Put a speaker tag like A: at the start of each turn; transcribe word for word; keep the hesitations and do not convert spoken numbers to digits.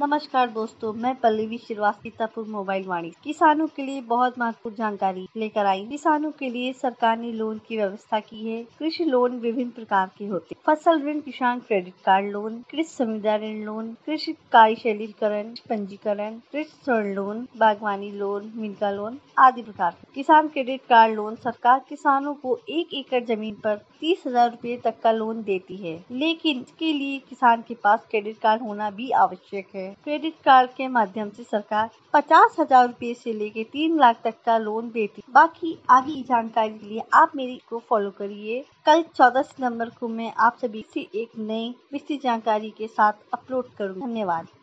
A: नमस्कार दोस्तों, मैं पल्लवी श्रीवास्तव सीतापुर मोबाइल वाणी किसानों के लिए बहुत महत्वपूर्ण जानकारी लेकर आई। किसानों के लिए सरकार ने लोन की व्यवस्था की है। कृषि लोन विभिन्न प्रकार के होते हैं। फसल ऋण, किसान क्रेडिट कार्ड लोन, कृषि संविदा ऋण लोन, कृषि कार्यशैलीकरण, पंजीकरण, कृषि स्वर्ण लोन, बागवानी लोन, मिल्का लोन आदि प्रकार के। किसान क्रेडिट कार्ड लोन सरकार किसानों को एक एकड़ जमीन पर तीस हजार रूपए तक का लोन देती है, लेकिन इसके लिए किसान के पास क्रेडिट कार्ड होना भी आवश्यक है। क्रेडिट कार्ड के माध्यम से सरकार पचास हजार रूपए से लेके तीन लाख तक का लोन देती है। बाकी आगे की जानकारी के लिए आप मेरी को फॉलो करिए। कल चौदह सितंबर को मैं आप सभी से एक नई विस्तृत जानकारी के साथ अपलोड करूँगी। धन्यवाद।